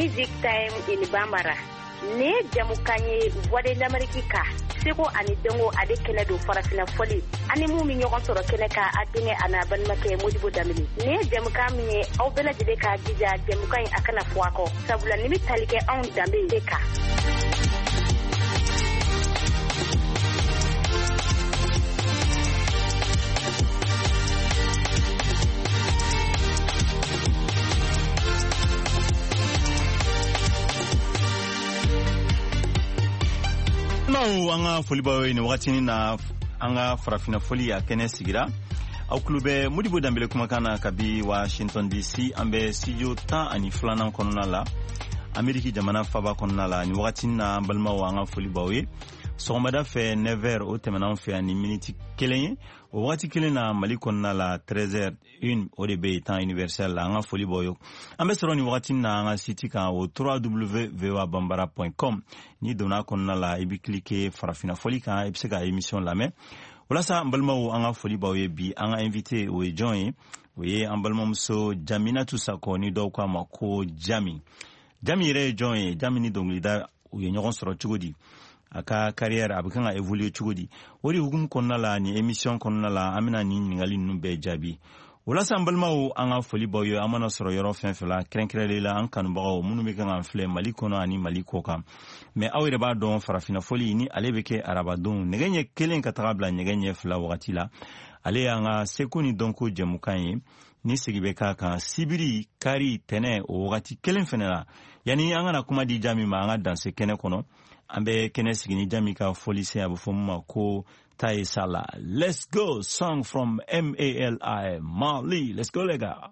Music Time in Bambara. Ne jamukanye voix de l'Amérique ka. Seko ani dengo ade kene do farafina foli. Ani mu mi ñogon soro kene ka adine ana banmake Modibo Damini. Ne jamuka mi aw bela jide ka jija jamuka akana fuako. Sabula nimi talike on dambe deka. Anga foli bawe ni wakati na anga farafina foli ya kene sigira au klube Modibo Dambele kumakana kabi Washington DC ambe studio ta ani flana konona la Ameriki jamana faba konona la ni wakati na balma anga foli bawe sogomada fe 9h o temana fe ani minute kelenye o wakati kelena Mali konona la 13h1 o de be temps universel anga foli bawe ambe soro ni wakati na anga site ka o www.voabambara.com ni dona konona la ibi cliquer farafina foli ka ibseka émission la me wala sa mbalma o anga foli bawe bi anga invité o join we ambalma muso Jamina Tusako ni do kwa mako Jami re join Jami ni donglida o ñogon soro chugodi aka carrière abukanga évoluer chugodi wori hugum konna la ni émission konna la amina ni ngali numbe jabi wala sa mbalma o anga foli bawe amana soro yoro fenfela krenkre la an kanu bawo munu be kan fle Mali kono ani Mali koka mais awere ba don farafina foli ni alebeke araba don negenye kelen katabla negenye fla wakati la ale anga sekuni donko jamukanye ni sigibe kaka sibiri kari tene o wakati kelen fenela yani anga na kuma di jami ma anga danse kene kono ambe kene sigini jami ka foli se abufuma ko Tai Sala. Let's go, song from MALI Mali. Let's go lega.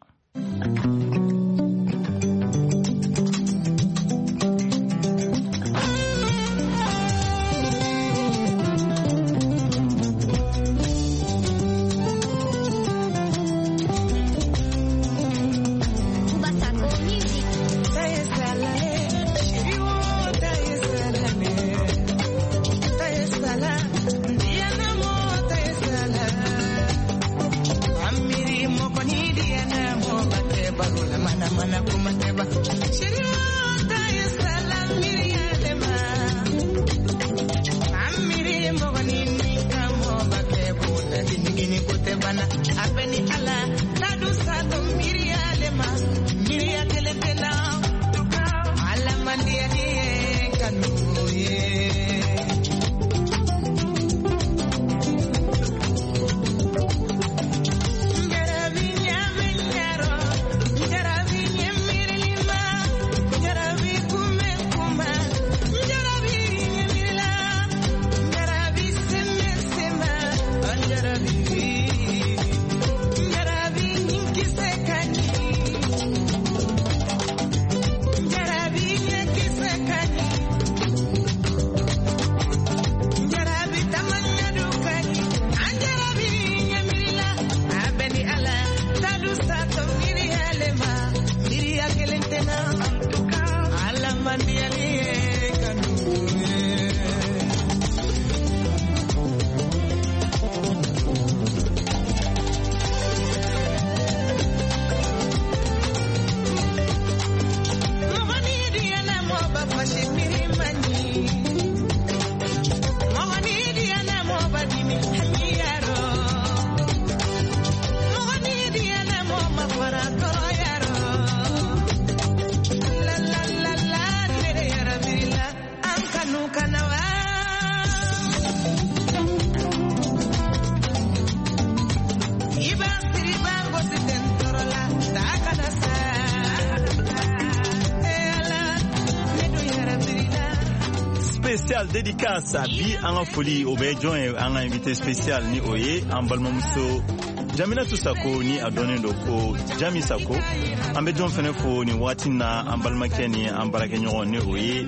Dédicace bi anga foli obejon anga invité spécial ni oye ambalmamuso Jamina Tusako ni adone doko Jami Sako ambe jon fene fo ni watina ambalmake ni ambarake nyogo ni oye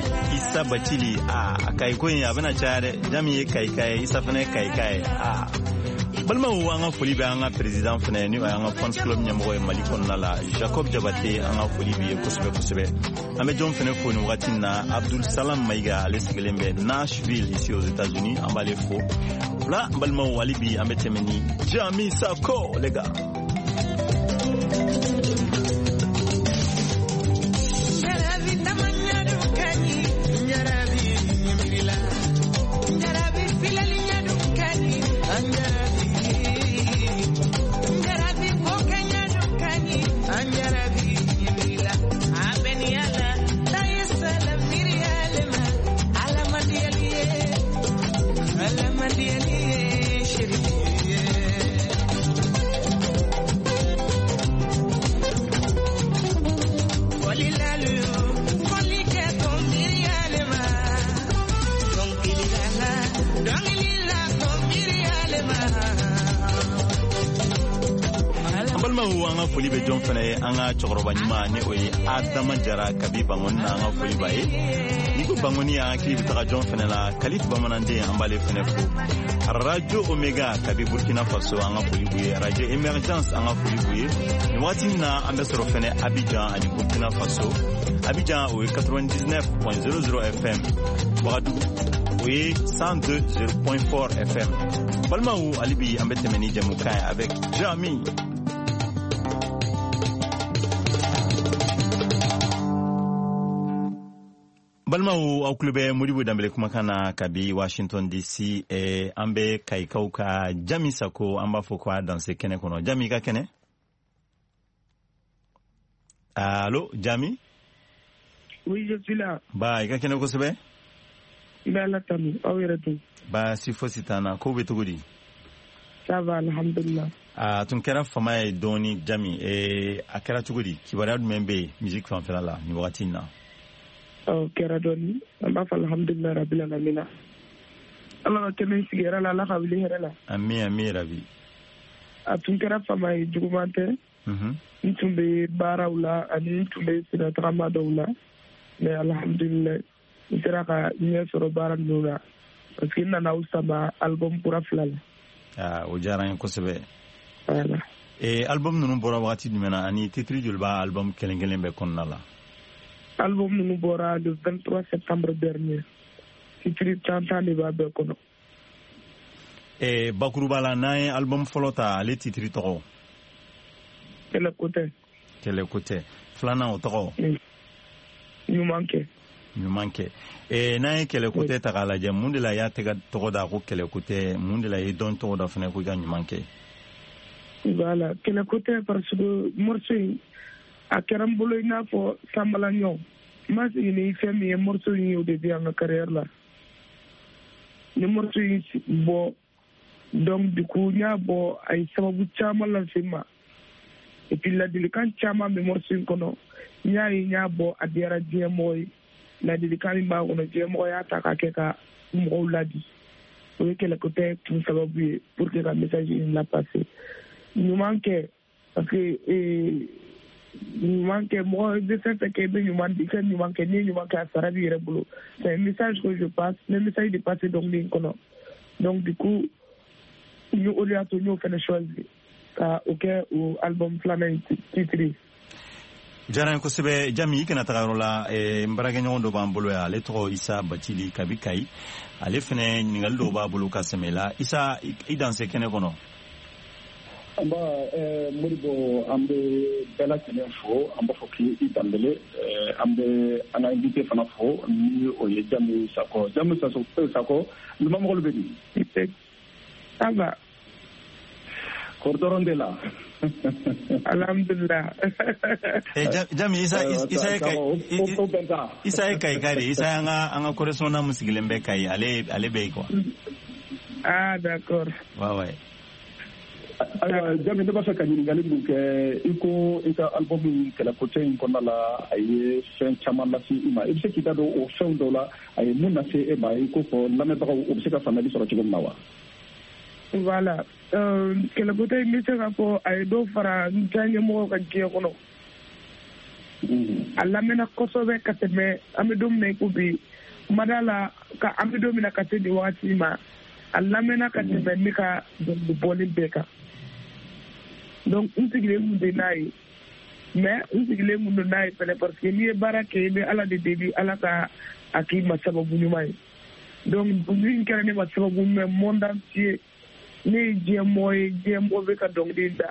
Isa Batili kai ko yin abana chare Jami kai Isa fene kai balma anga foli be anga président fene ni anga fans club nyamgo Mali konna la Jacob Jabate anga foli bi kusube ambe jon fene fo ni watina Abdul Salam Maiga Lesiglembe Nashville ici aux États-Unis ambale fo la balma walibi ambe temeni Jami Sako les gars balimaw an ka foli bɛ jɔn fana ye an ka cɛkɔrɔba ɲuman ni o ye Adama Jara kabi Bangoni na an ka foli b'a ye n'i ko Bangoni an hakili bɛ taga jɔn fana la Kalifu bamananden an b'ale fana fo Radio Omega kabi Burkina Faso an ka foli b'u ye Radio Emergence an ka foli b'u ye nin waati in na an bɛ sɔrɔ fana Abidjan ani Burkina Faso Abidjan o ye 99.00 FM Ouagadougou o ye 102.4 FM balimaw hali bi an bɛ tɛmɛ ni jamukan ye avec Jami. Balimaw aw kulo bɛ Modibo Dambele kumakan na kabi Washington DC an bɛ Kayikaw ka Jami Sako an b'a fɔ ko a danse kɛnɛ kɔnɔ Jami ka kɛnɛ. Allo Jami. Oui, je suis là. Ba i ka kɛnɛ kosɛbɛ. I bɛ Ala tanu aw yɛrɛ dun. Baasi fosi t'an na kow bɛ cogo di. Ça va alhamdulillah. A tun kɛra fama ye dɔɔni Jami a kɛra cogo di kibaruya jumɛn bɛ yen musique fanfɛla la nin wagati in na. Kɛra dɔɔni an b'a fɔ alhamdulillah rabbil alamin. Ala ka kɛnɛ sigiyɔrɔ la Ala ka wuli hɛrɛ la. Ami ami rabi. A tun kɛra fama ye juguman tɛ. N tun bɛ baaraw la ani n tun bɛ siratagama dɔw la mais alhamdulillah n sera ka ɲɛ sɔrɔ baara ninnu la parce que n nana aw sama album kura 2 la. O diyara n ye kosɛbɛ. Voilà. Album ninnu bɔra wagati jumɛn na ani titre joli b'a album kelen kelen bɛɛ kɔnɔna la. Album ninnu bɔra le 23 septembre dernier. Titre 30 de b'a bɛɛ kɔnɔ. Bakuruba la n'an ye album fɔlɔ ta ale titre tɔgɔ. Kɛlɛko tɛ. Filanan o tɔgɔ. Ɲuman kɛ. N'an ye kɛlɛko tɛ ta k'a lajɛ mun de la i y'a tɔgɔ da ko kɛlɛko tɛ mun de la i ye dɔn tɔgɔ da fana ko i ka ɲuman kɛ. Voilà kɛlɛko tɛ parce que morceau in a kɛra n bolo i n'a fɔ sanbalaɲɔ n ma sigi ni fɛn min ye morceau in ye au début an ka carrière la ni morceau in bɔ donc du coup n y'a bɔ a ye sababu caman lase n ma et puis ladilikan caman bɛ morceau in kɔnɔ n y'a bɔ a diyara diɲɛmɔgɔ ye ladilikan min b'a kɔnɔ diɲɛmɔgɔ y'a ta k'a kɛ ka mɔgɔw ladi o ye kɛlɛko tɛ kun sababu ye pour que ka message in la passer ɲuman kɛ parce que ɲuman kɛ mɔgɔ bɛ fɛn fɛn kɛ i bɛ ɲuman di i ka ɲuman kɛ n'i ye ɲuman kɛ a sara b'i yɛrɛ bolo c'est un message que je passe le message de passer dɔnkili in kɔnɔ donc du coup o de y'a to n y'o fana choisi ka o kɛ o album filanan in titre. Diyara n ye kosɛbɛ Jami i kana taga yɔrɔ la n baarakɛɲɔgɔn dɔ b'an bolo yan ale tɔgɔ Isa Bacili kabi Kayi ale fana ɲininkali dɔw b'a bolo ka sɛmɛ la Isa i danse kɛnɛ kɔnɔ. An b'a Modibo an bɛ bɛɛ lajɛlen fo an b'a fɔ k'i Dambele an bɛ an ka invité fana fo ni o ye Jami Sako numamɔgɔlu bɛ di. Ça va. Kɔrɔ dɔrɔn de la. Alhamdulillah. Jami Isa ye Kayi ka de Isa an ka correspondant mun sigilen bɛ Kayi ale bɛ yen quoi. Ah d'accord. Ouais. Jami ne b'a fɛ ka ɲininkali min kɛ i ko i ka album kɛlɛko tɛ in kɔnɔna la a ye fɛn caman lase i ma i bɛ se k'i da don o fɛnw dɔw la a ye mun lase e ma i ko fɔ lamɛnbagaw o bɛ se ka faamuyali sɔrɔ cogo min na wa. Voilà kɛlɛko tɛ in bɛ se ka fɔ a ye dɔw fara n ɲɛmɔgɔw ka diɲɛ kɔnɔ a lamɛnna kosɛbɛ ka tɛmɛ an bɛ don min na i ko bi kuma d'a la an bɛ don min na ka se nin wagati ma a lamɛnna ka tɛmɛ ne ka dɔnkili bɔli bɛɛ kan. Donc n sigilen mun de n'a ye mais n sigilen mun de n'a ye fɛnɛ parce que n'i ye baara kɛ i bɛ Ala de deli Ala ka a k'i ma sababu ɲuman ye donc min kɛra ne ma sababu ɲuman monde entier ne ye diɲɛmɔgɔ ye diɲɛmɔgɔ bɛ ka dɔnkili da